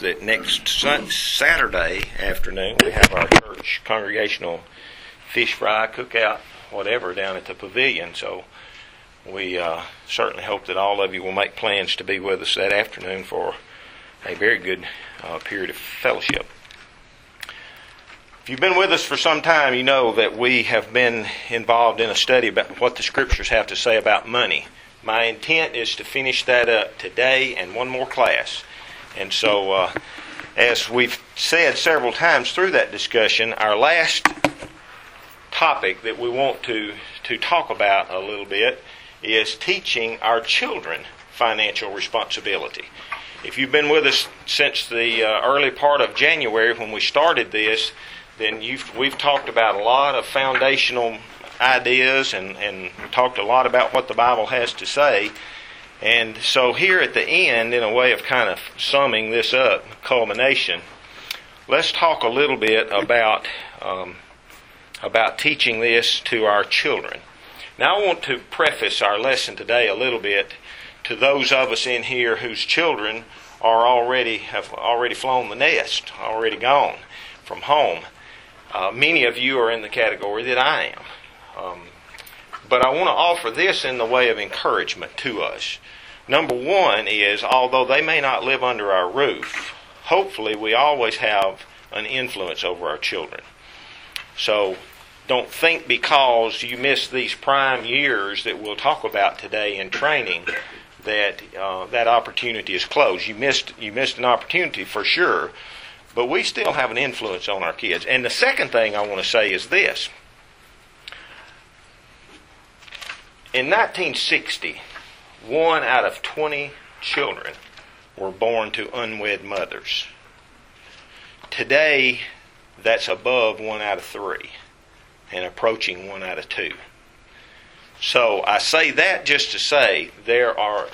that next Saturday afternoon we have our church congregational fish fry, cookout, whatever, down at the pavilion. So we certainly hope that all of you will make plans to be with us that afternoon for a very good period of fellowship. If you've been with us for some time, you know that we have been involved in a study about what the Scriptures have to say about money. My intent is to finish that up today and one more class. And so, as we've said several times through that discussion, our last topic that we want to talk about a little bit is teaching our children financial responsibility. If you've been with us since the early part of January when we started this, then we've talked about a lot of foundational ideas and talked a lot about what the Bible has to say. And so here at the end, in a way of kind of summing this up, culmination, let's talk a little bit about teaching this to our children. Now I want to preface our lesson today a little bit to those of us in here whose children have already flown the nest, already gone from home. Many of you are in the category that I am. But I want to offer this in the way of encouragement to us. Number one is, although they may not live under our roof, hopefully we always have an influence over our children. So don't think because you missed these prime years that we'll talk about today in training that that opportunity is closed. You missed an opportunity for sure. But we still have an influence on our kids. And the second thing I want to say is this. In 1960, 1 out of 20 children were born to unwed mothers. Today, that's above 1 out of 3 and approaching 1 out of 2. So I say that just to say there are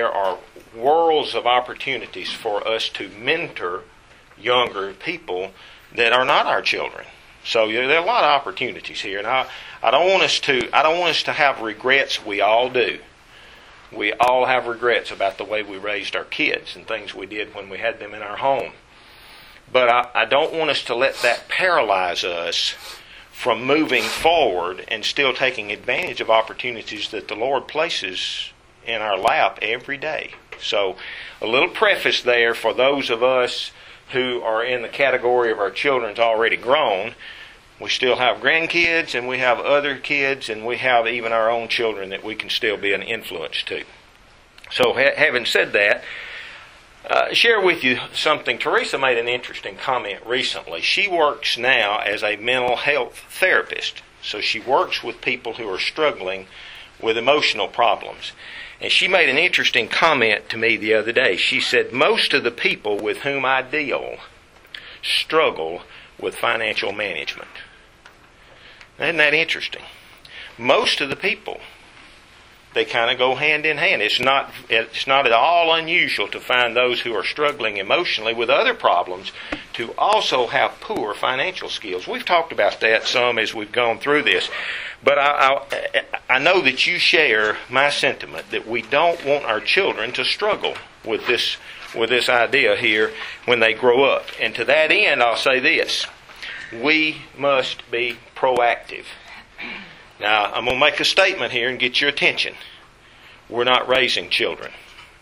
worlds of opportunities for us to mentor younger people that are not our children. So there are a lot of opportunities here, and I don't want us to have regrets. We all do. We all have regrets about the way we raised our kids and things we did when we had them in our home. But I don't want us to let that paralyze us from moving forward and still taking advantage of opportunities that the Lord places in our lap every day. So a little preface there for those of us who are in the category of our children's already grown. We still have grandkids, and we have other kids, and we have even our own children that we can still be an influence to. So having said that, share with you something. Teresa made an interesting comment recently. She works now as a mental health therapist. So she works with people who are struggling with emotional problems. And she made an interesting comment to me the other day. She said, most of the people with whom I deal struggle with financial management. Isn't that interesting? Most of the people, they kind of go hand in hand. It's not at all unusual to find those who are struggling emotionally with other problems to also have poor financial skills. We've talked about that some as we've gone through this. But I know that you share my sentiment that we don't want our children to struggle with this idea here when they grow up. And to that end, I'll say this. We must be proactive. Now, I'm going to make a statement here and get your attention. We're not raising children.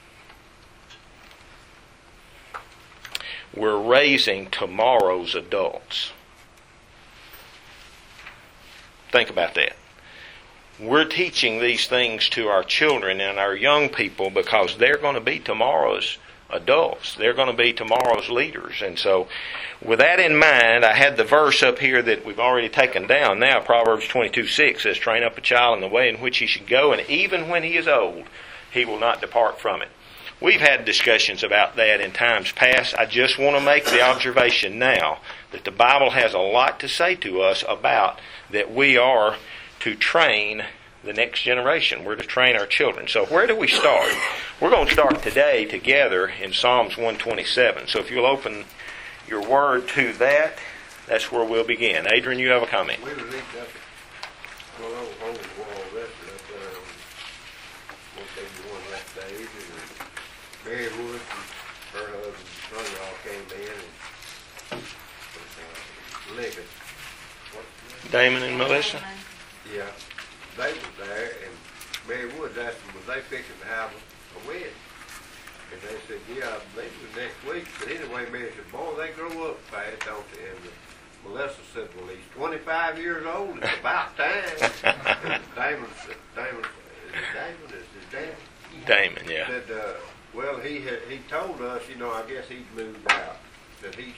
We're raising tomorrow's adults. Think about that. We're teaching these things to our children and our young people because they're going to be tomorrow's adults. They're going to be tomorrow's leaders. And so, with that in mind, I had the verse up here that we've already taken down now. Proverbs 22:6 says, train up a child in the way in which he should go, and even when he is old, he will not depart from it. We've had discussions about that in times past. I just want to make the observation now that the Bible has a lot to say to us about that we are to train the next generation. We're to train our children. So where do we start? We're going to start today together in Psalms 127. So if you'll open your word to that, that's where we'll begin. Adrian, you have a comment. We would need that. Well, over the wall, that one that Dave and Barry Wood and her husband, all came came in and Lincoln. Damon and Melissa? Yeah, they was there, and Mary Woods asked them, was they fixing to have a wedding? And they said, yeah, they was next week. But anyway, Mary said, boy, they grow up fast, don't they? And Melissa said, well, he's 25 years old. It's about time. And Damon is his dad? Damon, yeah. Said, well, he told us, you know, I guess he'd moved out. That he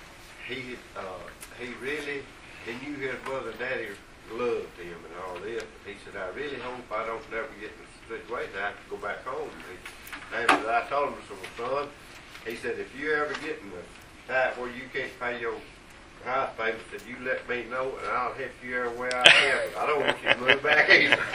really, he knew his brother and daddy loved him and all this. He said, I really hope I don't never get in a situation I have to go back home. Damon said, I told him, so son, he said, if you ever get in the type where you can't pay your house payment, said, you let me know and I'll help you everywhere I can. But I don't want you to move back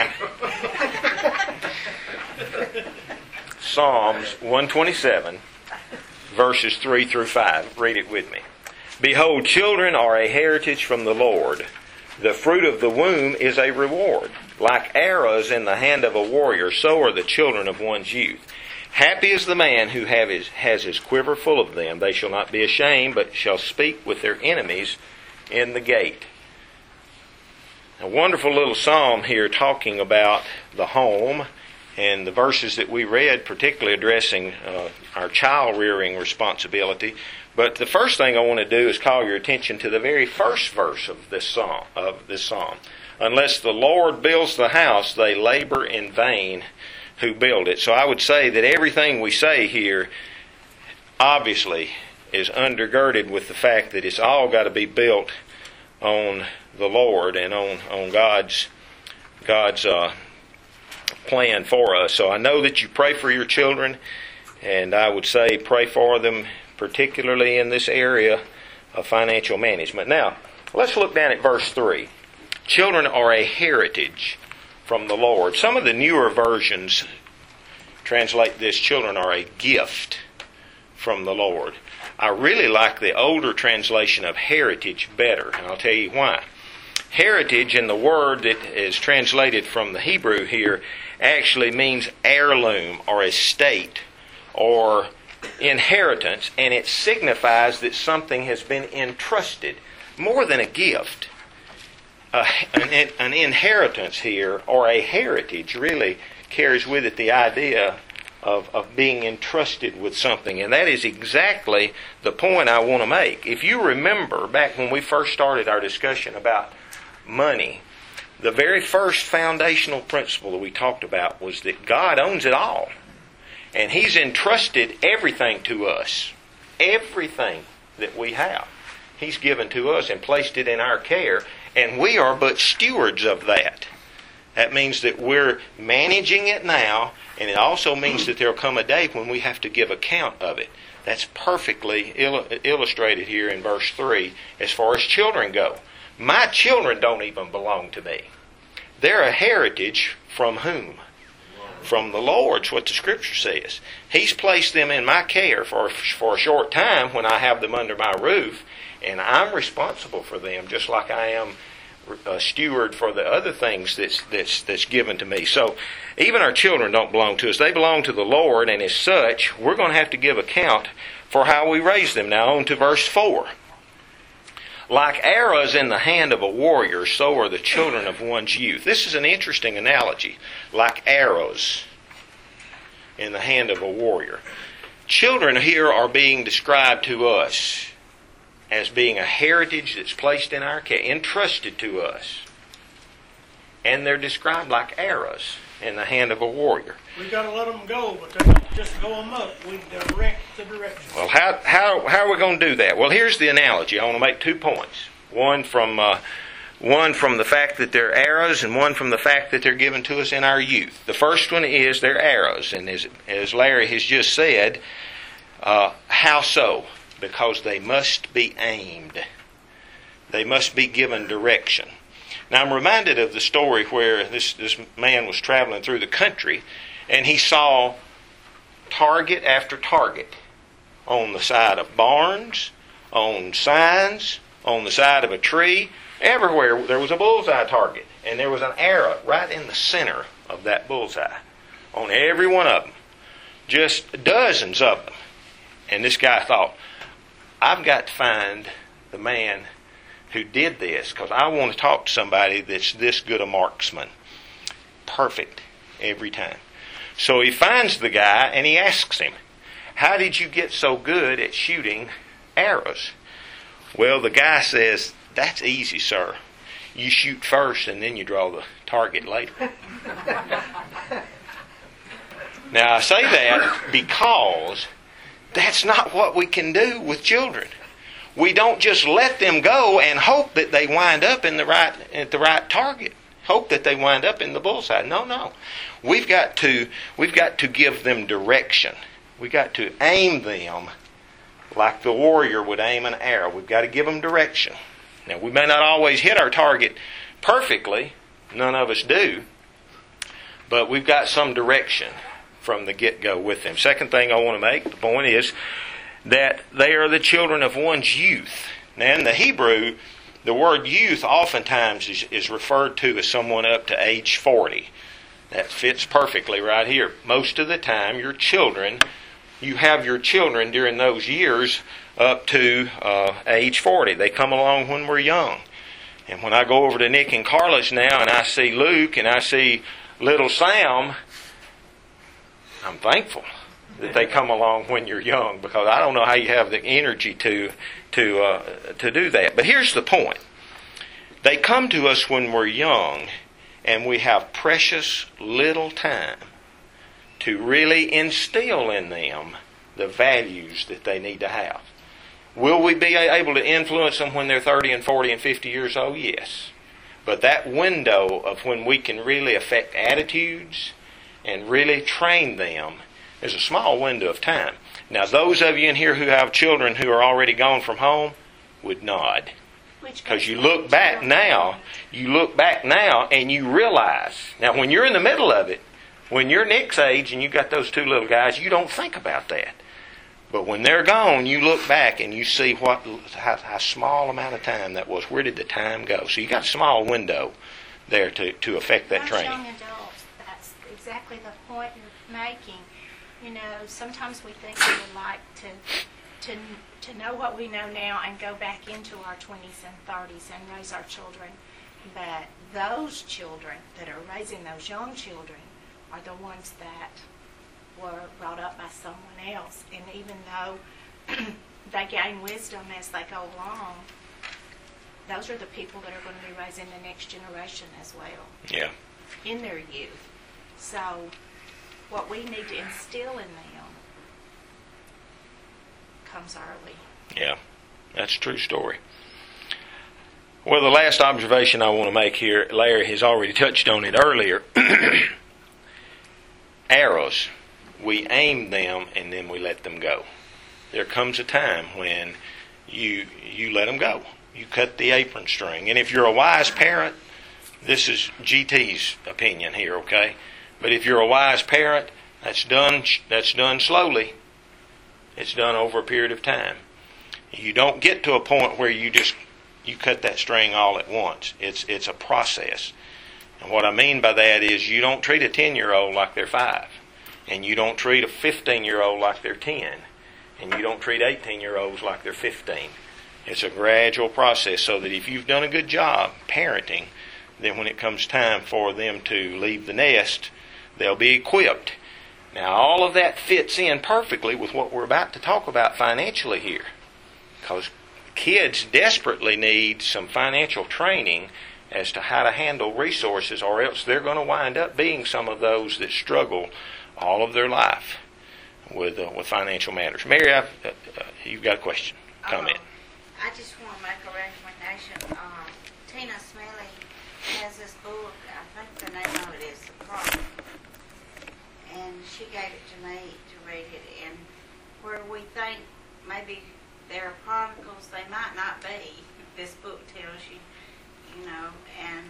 either. Psalms 127, verses 3 through 5. Read it with me. Behold, children are a heritage from the Lord. The fruit of the womb is a reward. Like arrows in the hand of a warrior, so are the children of one's youth. Happy is the man who has his quiver full of them. They shall not be ashamed, but shall speak with their enemies in the gate. A wonderful little psalm here talking about the home, and the verses that we read particularly addressing our child rearing responsibility. But the first thing I want to do is call your attention to the very first verse of this psalm. Unless the Lord builds the house, they labor in vain who build it. So I would say that everything we say here obviously is undergirded with the fact that it's all got to be built on the Lord and on God's plan for us. So I know that you pray for your children, and I would say pray for them particularly in this area of financial management. Now, let's look down at verse 3. Children are a heritage from the Lord. Some of the newer versions translate this, children are a gift from the Lord. I really like the older translation of heritage better, and I'll tell you why. Heritage, in the word that is translated from the Hebrew here, actually means heirloom or estate or inheritance, and it signifies that something has been entrusted more than a gift. An inheritance here, or a heritage, really carries with it the idea of being entrusted with something. And that is exactly the point I want to make. If you remember back when we first started our discussion about money, the very first foundational principle that we talked about was that God owns it all. And He's entrusted everything to us. Everything that we have, He's given to us and placed it in our care. And we are but stewards of that. That means that we're managing it now, and it also means that there will come a day when we have to give account of it. That's perfectly illustrated here in verse 3 as far as children go. My children don't even belong to me. They're a heritage from whom? From the Lord. It's what the Scripture says. He's placed them in my care for a short time when I have them under my roof, and I'm responsible for them just like I am a steward for the other things that's given to me. So even our children don't belong to us. They belong to the Lord, and as such, we're going to have to give account for how we raise them. Now on to verse 4. Like arrows in the hand of a warrior, so are the children of one's youth. This is an interesting analogy. Like arrows in the hand of a warrior. Children here are being described to us as being a heritage that's placed in our care, entrusted to us. And they're described like arrows in the hand of a warrior. We got to let them go, but they don't just go them up. We direct the direction. Well, how are we going to do that? Well, here's the analogy. I want to make 2 points. One from the fact that they're arrows, and one from the fact that they're given to us in our youth. The first one is they're arrows, and as Larry has just said, how so? Because they must be aimed. They must be given direction. Now I'm reminded of the story where this man was traveling through the country, and he saw target after target on the side of barns, on signs, on the side of a tree. Everywhere there was a bullseye target, and there was an arrow right in the center of that bullseye on every one of them. Just dozens of them. And this guy thought, I've got to find the man who did this, because I want to talk to somebody that's this good a marksman. Perfect every time. So he finds the guy and he asks him, how did you get so good at shooting arrows? Well, the guy says, that's easy, sir. You shoot first and then you draw the target later. Now, I say that because that's not what we can do with children. We don't just let them go and hope that they wind up at the right target. Hope that they wind up in the bullseye. No. We've got to give them direction. We've got to aim them like the warrior would aim an arrow. We've got to give them direction. Now, we may not always hit our target perfectly. None of us do. But we've got some direction from the get-go with them. Second thing I want to make, the point is that they are the children of one's youth. Now, in the Hebrew, the word youth oftentimes is referred to as someone up to age 40. That fits perfectly right here. Most of the time, you have your children during those years up to age 40. They come along when we're young. And when I go over to Nick and Carlos now and I see Luke and I see little Sam, I'm thankful that they come along when you're young, because I don't know how you have the energy to do that. But here's the point. They come to us when we're young, and we have precious little time to really instill in them the values that they need to have. Will we be able to influence them when they're 30 and 40 and 50 years old? Yes. But that window of when we can really affect attitudes and really train them is a small window of time. Now, those of you in here who have children who are already gone from home would nod. Because you look back now and you realize, now when you're in the middle of it, when you're Nick's age and you got those two little guys, you don't think about that. But when they're gone, you look back and you see how small amount of time that was. Where did the time go? So you got a small window there to affect that training. Young adults, that's exactly the point you're making. You know, sometimes we think we would like to know what we know now and go back into our 20s and 30s and raise our children. But those children that are raising those young children are the ones that were brought up by someone else. And even though they gain wisdom as they go along, those are the people that are going to be raising the next generation as well. Yeah. In their youth. So what we need to instill in them comes early. Yeah, that's a true story. Well, the last observation I want to make here, Larry has already touched on it earlier. Arrows, we aim them and then we let them go. There comes a time when you let them go. You cut the apron string. And if you're a wise parent, this is GT's opinion here, okay? But if you're a wise parent, that's done slowly. It's done over a period of time. You don't get to a point where you cut that string all at once. It's a process. And what I mean by that is you don't treat a 10-year-old like they're 5. And you don't treat a 15-year-old like they're 10. And you don't treat 18-year-olds like they're 15. It's a gradual process, so that if you've done a good job parenting, then when it comes time for them to leave the nest, they'll be equipped. Now, all of that fits in perfectly with what we're about to talk about financially here. Because kids desperately need some financial training as to how to handle resources, or else they're going to wind up being some of those that struggle all of their life with financial matters. Mary, you've got a question, comment. I just want to make a recommendation. Tina Smiley has this book, I think the name of it is The Chronicle, and she gave it to me to read it, and where we think maybe there are chronicles, they might not be. This book tells you, you know, and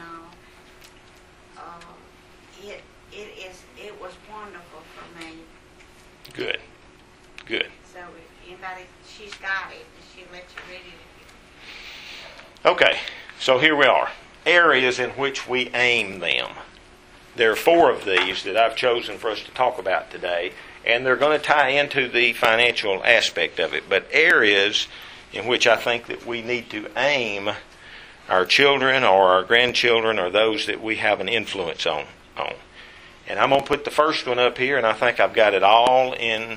it was wonderful for me. Good. So if anybody, she's got it, she'll let you read it. Okay, so here we are. Areas in which we aim them. There are 4 of these that I've chosen for us to talk about today, and they're going to tie into the financial aspect of it. But areas in which I think that we need to aim our children or our grandchildren or those that we have an influence on. And I'm going to put the first one up here, and I think I've got it all in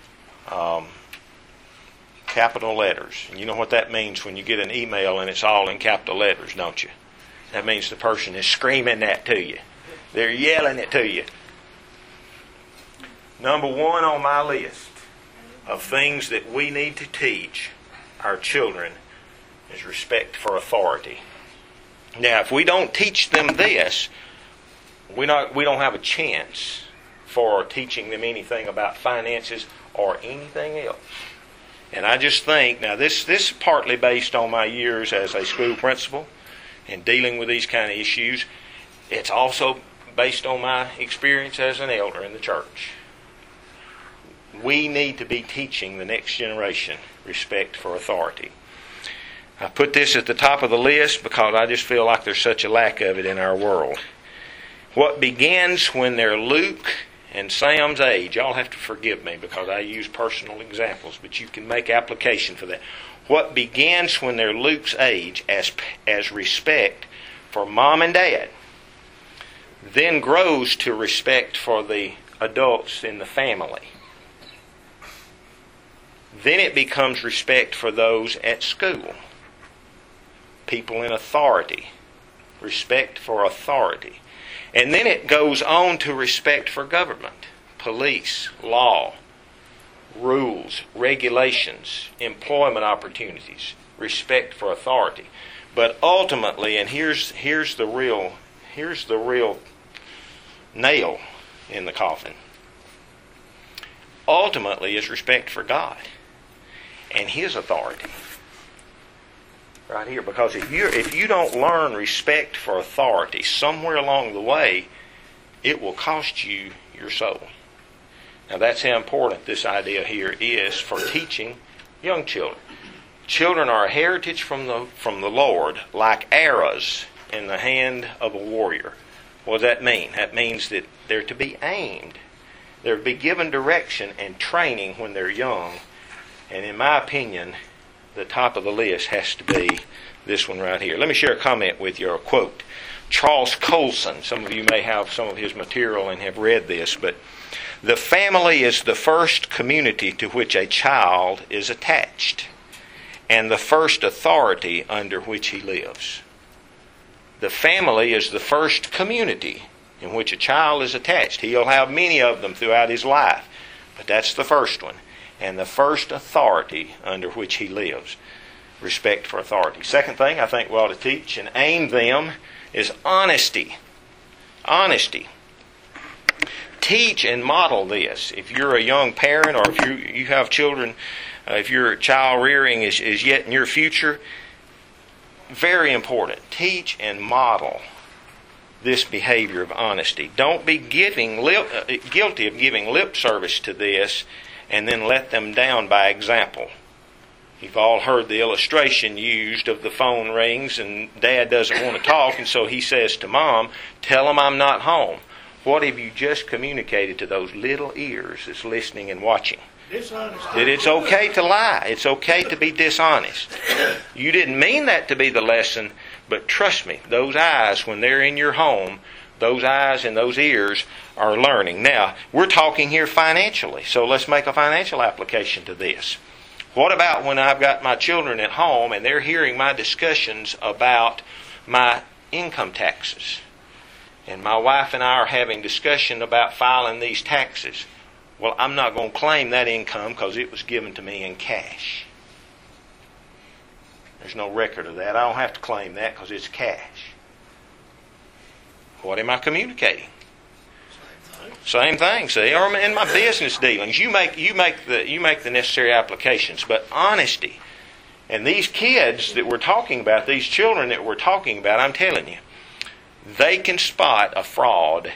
capital letters. And you know what that means when you get an email and it's all in capital letters, don't you? That means the person is screaming that to you. They're yelling it to you. Number one on my list of things that we need to teach our children is respect for authority. Now, if we don't teach them this, we don't have a chance for teaching them anything about finances or anything else. And I just think, now this is partly based on my years as a school principal and dealing with these kind of issues. It's also based on my experience as an elder in the church. We need to be teaching the next generation respect for authority. I put this at the top of the list because I just feel like there's such a lack of it in our world. What begins when they're Luke and Sam's age, y'all have to forgive me because I use personal examples, but you can make application for that. What begins when they're Luke's age as respect for mom and dad, then grows to respect for the adults in the family. Then it becomes respect for those at school. People in authority. Respect for authority. And then it goes on to respect for government, police, law, rules, regulations, employment opportunities, respect for authority. But ultimately, and here's the real nail in the coffin. Ultimately is respect for God and His authority. Right here, because if you don't learn respect for authority somewhere along the way, it will cost you your soul. Now that's how important this idea here is for teaching young children. Children are a heritage from the Lord, like arrows in the hand of a warrior. What does that mean? That means that they're to be aimed. They're to be given direction and training when they're young. And in my opinion, the top of the list has to be this one right here. Let me share a comment with you, or a quote. Charles Colson, some of you may have some of his material and have read this, but the family is the first community to which a child is attached and the first authority under which he lives. The family is the first community in which a child is attached. He'll have many of them throughout his life, but that's the first one. And the first authority under which he lives. Respect for authority. Second thing I think we ought to teach and aim them is honesty. Honesty. Teach and model this. If you're a young parent or if you have children, if your child rearing is yet in your future, very important. Teach and model this behavior of honesty. Don't be guilty of giving lip service to this and then let them down by example. You've all heard the illustration used of the phone rings and Dad doesn't want to talk, and so he says to Mom, "Tell him I'm not home." What have you just communicated to those little ears that's listening and watching? Dishonest. That it's okay to lie. It's okay to be dishonest. You didn't mean that to be the lesson, but trust me, those eyes, when they're in your home, those eyes and those ears are learning. Now, we're talking here financially, so let's make a financial application to this. What about when I've got my children at home and they're hearing my discussions about my income taxes? And my wife and I are having discussion about filing these taxes. Well, I'm not going to claim that income because it was given to me in cash. There's no record of that. I don't have to claim that because it's cash. What am I communicating? Same thing, see, or in my business dealings, you make the necessary applications. But honesty, and these kids that we're talking about, these children that we're talking about, I'm telling you, they can spot a fraud.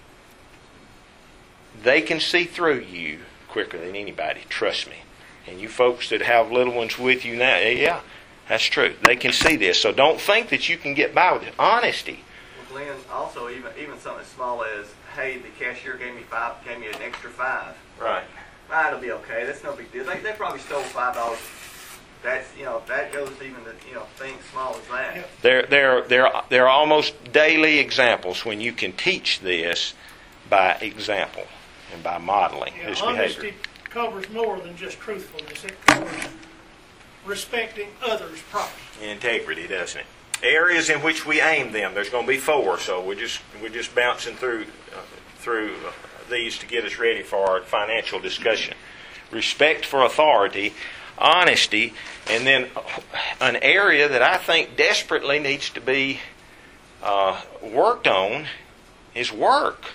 They can see through you quicker than anybody. Trust me. And you folks that have little ones with you now, yeah, that's true. They can see this. So don't think that you can get by with it. Honesty. Well, Glenn, also even something as small as, hey, the cashier gave me an extra $5. Right. It'll be okay. That's no big deal. They probably stole $5 That's, that goes even to, things small as that. There are almost daily examples when you can teach this by example and by modeling Yeah, this behavior. honesty covers more than just truthfulness. It covers respecting others' property. Integrity, doesn't it? Areas in which we aim them. There's going to be 4, so we're just bouncing through these to get us ready for our financial discussion. Respect for authority, honesty, and then an area that I think desperately needs to be worked on is work.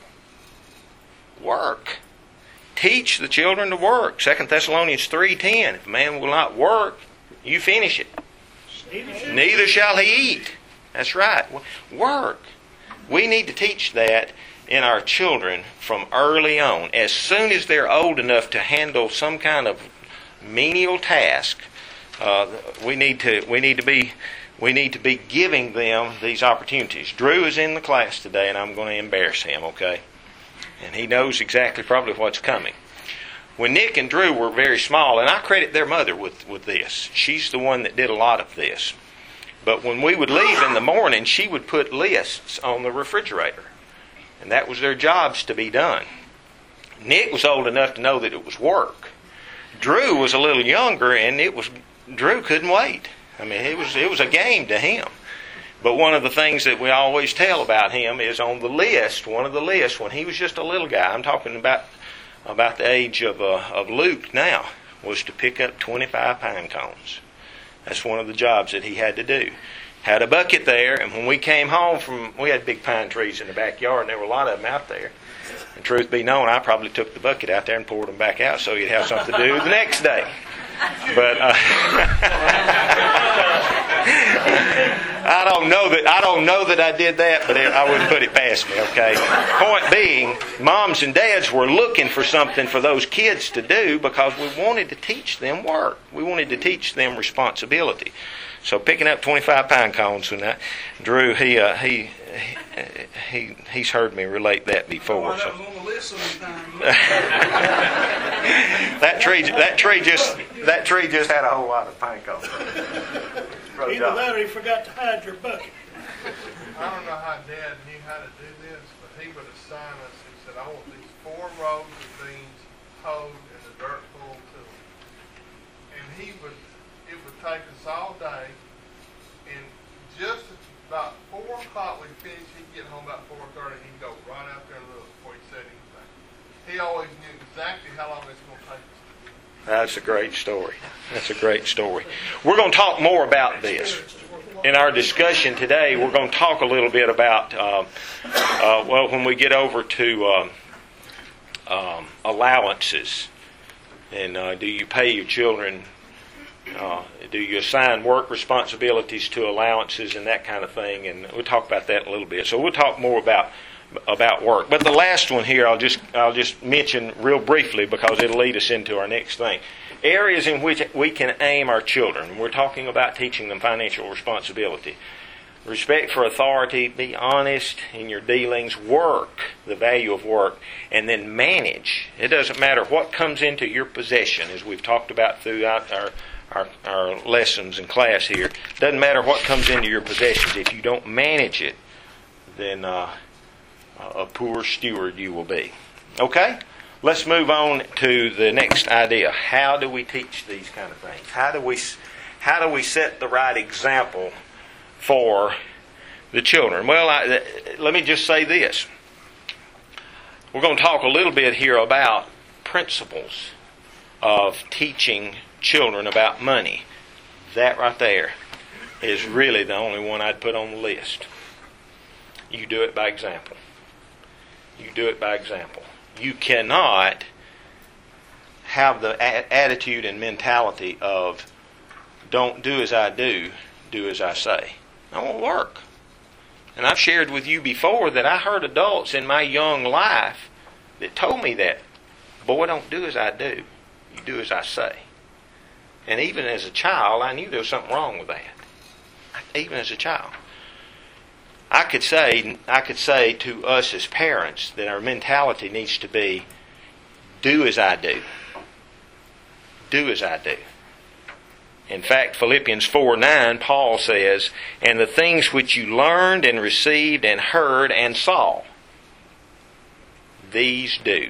Work. Teach the children to work. 2 Thessalonians 3:10. If a man will not work, you finish it. Neither shall he eat. That's right. Work. We need to teach that in our children from early on. As soon as they're old enough to handle some kind of menial task, we need to be giving them these opportunities. Drew is in the class today, and I'm going to embarrass him, okay? And he knows exactly probably what's coming. When Nick and Drew were very small, and I credit their mother with this. She's the one that did a lot of this. But when we would leave in the morning, she would put lists on the refrigerator. And that was their jobs to be done. Nick was old enough to know that it was work. Drew was a little younger, and Drew couldn't wait. I mean, it was a game to him. But one of the things that we always tell about him is on the list, one of the lists, when he was just a little guy, I'm talking about the age of Luke now, was to pick up 25 pine cones. That's one of the jobs that he had to do. Had a bucket there, and when we came home we had big pine trees in the backyard, and there were a lot of them out there. And truth be known, I probably took the bucket out there and poured them back out so you'd have something to do the next day. But I don't know that I did that, but I wouldn't put it past me, okay? Point being, moms and dads were looking for something for those kids to do because we wanted to teach them work. We wanted to teach them responsibility. So picking up 25 pine cones and that, Drew, he's heard me relate that before. So. That tree just had a whole lot of pine cones. Either that or he forgot to hide your bucket. I don't know how Dad knew how to do this, but he would assign us, he said, I want these 4 rows of beans hoed and the dirt full to them. And it would take us all day, and just about 4 o'clock we'd finish, he'd get home about 4:30, he'd go right out there and look before he said anything. He always knew exactly how long it's going to take us. That's a great story. That's a great story. We're going to talk more about this. In our discussion today, we're going to talk a little bit about, when we get over to allowances. And do you pay your children, do you assign work responsibilities to allowances and that kind of thing? And we'll talk about that in a little bit. So we'll talk more about work. But the last one here I'll just mention real briefly because it'll lead us into our next thing. Areas in which we can aim our children. We're talking about teaching them financial responsibility. Respect for authority, be honest in your dealings, work, the value of work, and then manage. It doesn't matter what comes into your possession, as we've talked about throughout our lessons in class here. It doesn't matter what comes into your possessions. If you don't manage it, then a poor steward you will be. Okay? Let's move on to the next idea. How do we teach these kind of things? How do we set the right example for the children? Well, let me just say this. We're going to talk a little bit here about principles of teaching children about money. That right there is really the only one I'd put on the list. You do it by example. You do it by example. You cannot have the attitude and mentality of don't do as I do, do as I say. That won't work. And I've shared with you before that I heard adults in my young life that told me that, boy, don't do as I do, you do as I say. And even as a child, I knew there was something wrong with that. Even as a child. I could say to us as parents that our mentality needs to be, do as I do. Do as I do. In fact, Philippians 4:9, Paul says, "And the things which you learned and received and heard and saw, these do."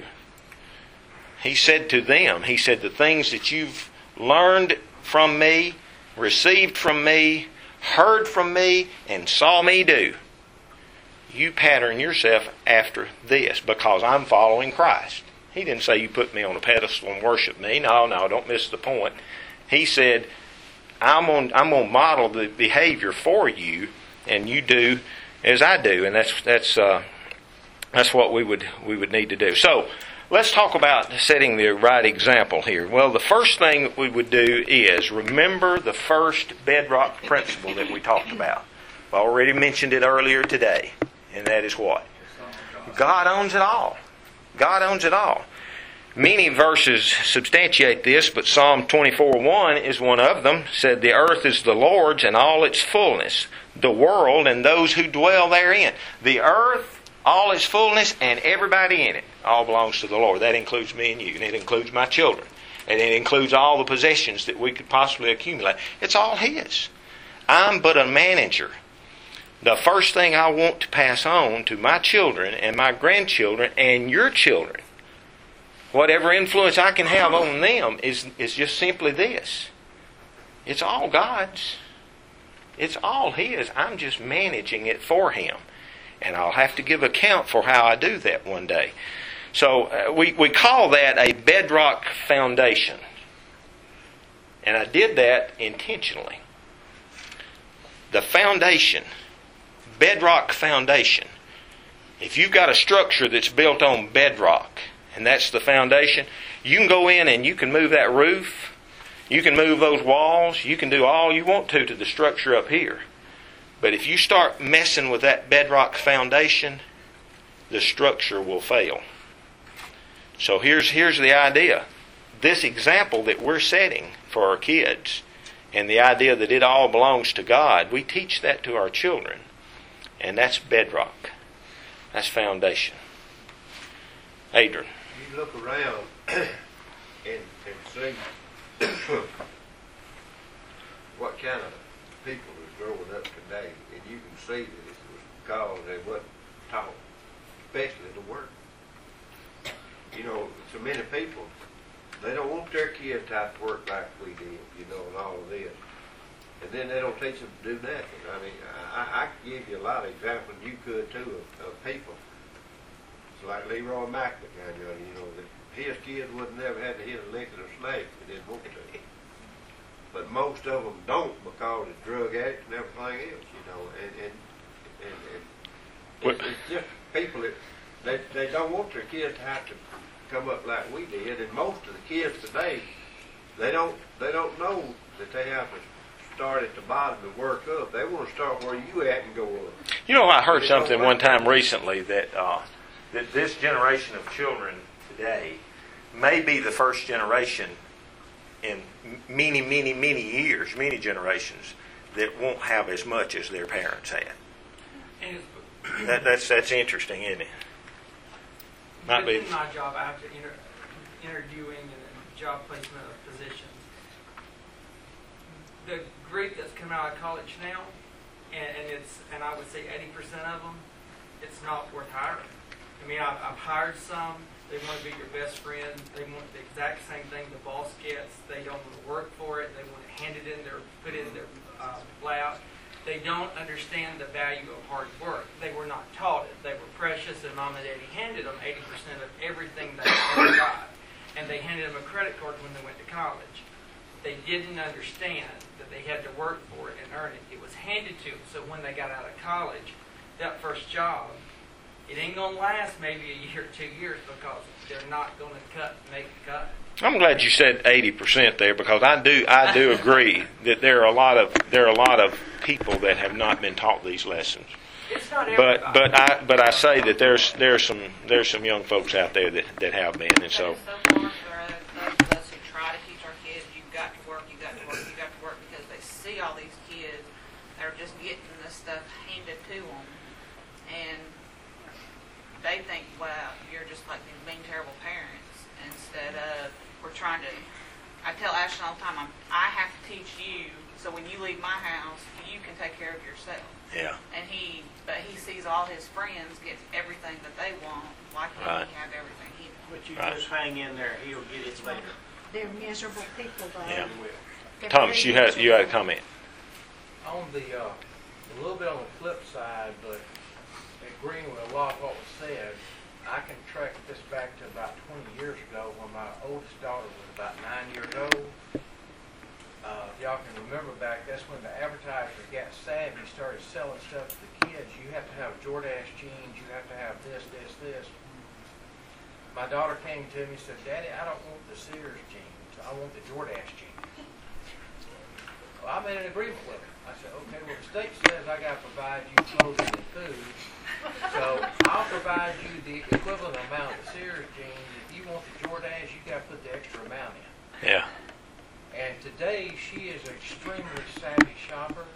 He said to them, he said, the things that you've learned from me, received from me, heard from me, and saw me do, you pattern yourself after this, because I'm following Christ. He didn't say you put me on a pedestal and worship me. No, don't miss the point. He said, I'm going to model the behavior for you, and you do as I do, and that's what we would need to do. So let's talk about setting the right example here. Well, the first thing that we would do is remember the first bedrock principle that we talked about. I already mentioned it earlier today, and that is what? God owns it all. God owns it all. Many verses substantiate this, but Psalm 24:1 is one of them. It said, "The earth is the Lord's and all its fullness, the world and those who dwell therein." The earth, all its fullness, and everybody in it, all belongs to the Lord. That includes me and you, and it includes my children. And it includes all the possessions that we could possibly accumulate. It's all His. I'm but a manager. The first thing I want to pass on to my children and my grandchildren and your children, whatever influence I can have on them, is just simply this. It's all God's. It's all His. I'm just managing it for Him. And I'll have to give account for how I do that one day. So we call that a bedrock foundation. And I did that intentionally. The foundation, bedrock foundation. If you've got a structure that's built on bedrock, and that's the foundation, you can go in and you can move that roof, you can move those walls, you can do all you want to the structure up here. But if you start messing with that bedrock foundation, the structure will fail. So here's the idea. This example that we're setting for our kids, and the idea that it all belongs to God, we teach that to our children. And that's bedrock. That's foundation. Adrian. You look around and see what kind of people is growing up today, and you can see that it was because they wasn't taught, especially to work. You know, so many people, they don't want their kids to have to work like we did, you know, and all of this. And then they don't teach them to do nothing. I mean, I could give you a lot of examples, you could too, of people. It's like Leroy McIntyre, you know, that his kids would never had to hit a lick of a snake if they didn't want to. But most of them don't because it's drug addicts and everything else, you know. And it's just people that they don't want their kids to have to come up like we did. And most of the kids today, they don't know that they have to start at the bottom and work up. They want to start where you at and go up. You know, I heard something one time recently that this generation of children today may be the first generation in many, many, many years, many generations, that won't have as much as their parents had. That's interesting, isn't it? Might be. In my job, I have to interviewing and job placement of positions. The group that's come out of college now, and I would say 80% of them, it's not worth hiring. I mean, I've hired some. They want to be your best friend. They want the exact same thing the boss gets. They don't want to work for it. They want to hand it in their, put it in their lap. They don't understand the value of hard work. They were not taught it. They were precious, and Mom and Daddy handed them 80% of everything they ever got. And they handed them a credit card when they went to college. They didn't understand that they had to work for it and earn it. It was handed to them. So when they got out of college, that first job, it ain't going to last maybe a year or 2 years because they're not going to make the cut. I'm glad you said 80% there, because I do agree that there are a lot of people that have not been taught these lessons. It's not everybody. But I say that there's some young folks out there that have been, and so. So far, those of us who try to teach our kids, you've got to work, because they see all these kids that are just getting this stuff handed to them, and they think, wow, you're just like these mean, terrible parents, instead of we're trying to I tell Ashton all the time, I have to teach you, so when you leave my house, you can take care of yourself. Yeah. But he sees all his friends get everything that they want. Why can't Right. he have everything he wants? But you Right. just hang in there, he'll get it later. They're miserable people, though. Yeah. He will. They're Thomas, very you had a miserable. comment. On the, a little bit on the flip side, but agreeing with a lot of what was said, I can track this back to about 20 years ago when my oldest daughter was about 9 years old. If y'all can remember back, that's when the advertiser got savvy, started selling stuff to the kids. You have to have Jordache jeans, you have to have this. My daughter came to me and said, Daddy, I don't want the Sears jeans. I want the Jordache jeans. Well, I made an agreement with her. I said, okay, well, the state says I got to provide you clothing and food, so I'll provide you the equivalent amount of Sears jeans. If you want the Jordache, you got to put the extra amount in. Yeah. And today, she is an extremely savvy shopper.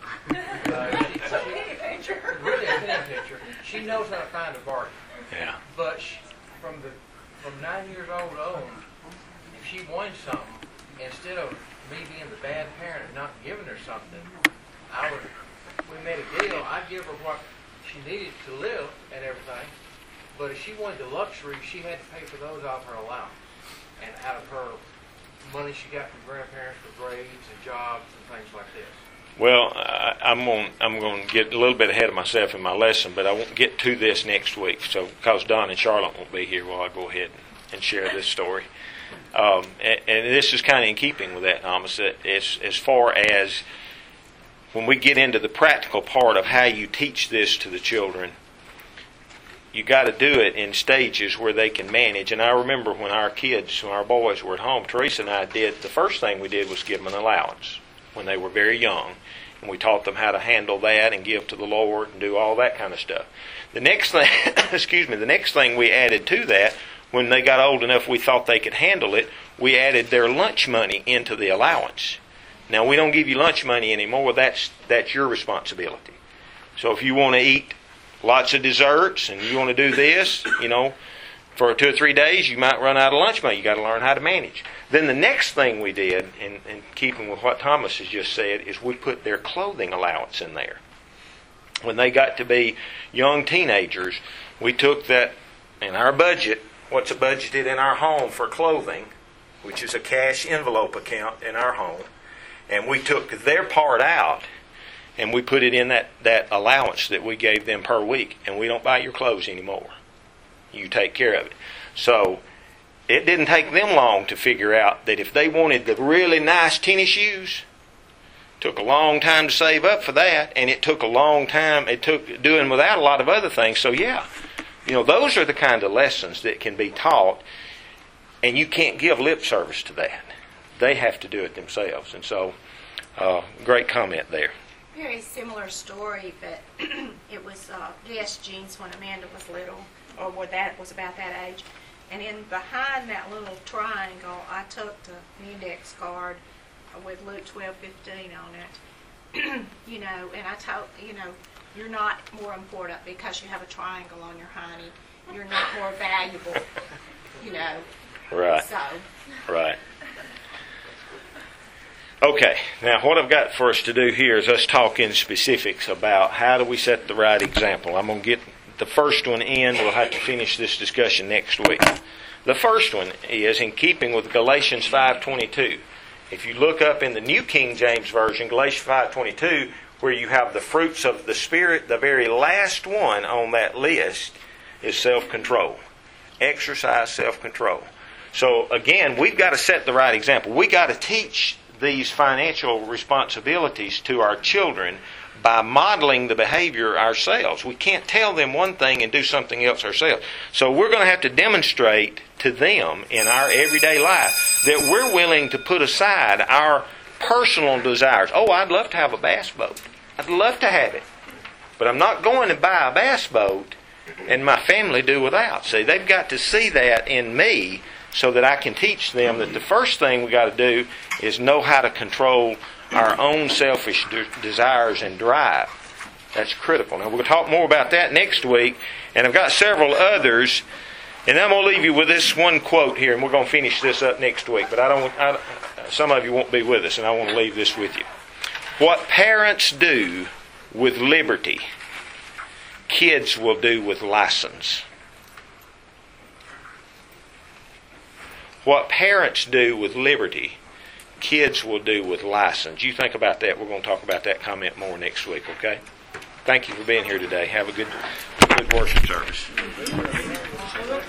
Really a teenager. She knows how to find a bargain. Yeah. But from 9 years old on, if she wants something, instead of me being the bad parent and not giving her something, we made a deal. I'd give her what she needed to live and everything. But if she wanted the luxury, she had to pay for those off her allowance and out of her money she got from grandparents for grades and jobs and things like this. Well, I'm going to get a little bit ahead of myself in my lesson, but I won't get to this next week. So, because Don and Charlotte won't be here, while I go ahead and share this story. And this is kind of in keeping with that, Thomas. As far as when we get into the practical part of how you teach this to the children, you got to do it in stages where they can manage. And I remember when our boys were at home, Teresa and I the first thing we did was give them an allowance when they were very young. And we taught them how to handle that and give to the Lord and do all that kind of stuff. The next thing, the next thing we added to that, when they got old enough we thought they could handle it, we added their lunch money into the allowance. Now, we don't give you lunch money anymore. That's your responsibility. So if you want to eat lots of desserts and you want to do this, for 2 or 3 days, you might run out of lunch money. You got to learn how to manage. Then the next thing we did, in keeping with what Thomas has just said, is we put their clothing allowance in there. When they got to be young teenagers, we took that in our budget, what's budgeted in our home for clothing, which is a cash envelope account in our home, and we took their part out and we put it in that allowance that we gave them per week, and we don't buy your clothes anymore. You take care of it. So it didn't take them long to figure out that if they wanted the really nice tennis shoes, it took a long time to save up for that, and it took a long time, it took doing without a lot of other things. So yeah, those are the kind of lessons that can be taught, and you can't give lip service to that. They have to do it themselves. And so, great comment there. Very similar story, but it was Guess jeans when Amanda was little, or when that was about that age. And in behind that little triangle, I took the index card with Luke 12:15 on it. And I told, you're not more important because you have a triangle on your hiney. You're not more valuable, Right. So. Right. Okay, now what I've got for us to do here is us talk in specifics about how do we set the right example. I'm going to get the first one in. We'll have to finish this discussion next week. The first one is in keeping with Galatians 5:22. If you look up in the New King James Version, Galatians 5:22, where you have the fruits of the Spirit, the very last one on that list is self-control. Exercise self-control. So again, we've got to set the right example. We've got to teach these financial responsibilities to our children by modeling the behavior ourselves. We can't tell them one thing and do something else ourselves. So we're going to have to demonstrate to them in our everyday life that we're willing to put aside our personal desires. Oh, I'd love to have a bass boat. I'd love to have it. But I'm not going to buy a bass boat and my family do without. See, they've got to see that in me so that I can teach them that the first thing we got to do is know how to control our own selfish desires and drive. That's critical. Now, we'll talk more about that next week, and I've got several others And I'm going to leave you with this one quote here, and we're going to finish this up next week. But some of you won't be with us, and I want to leave this with you. What parents do with liberty, kids will do with license. What parents do with liberty, kids will do with license. You think about that. We're going to talk about that comment more next week, okay? Thank you for being here today. Have a good worship service.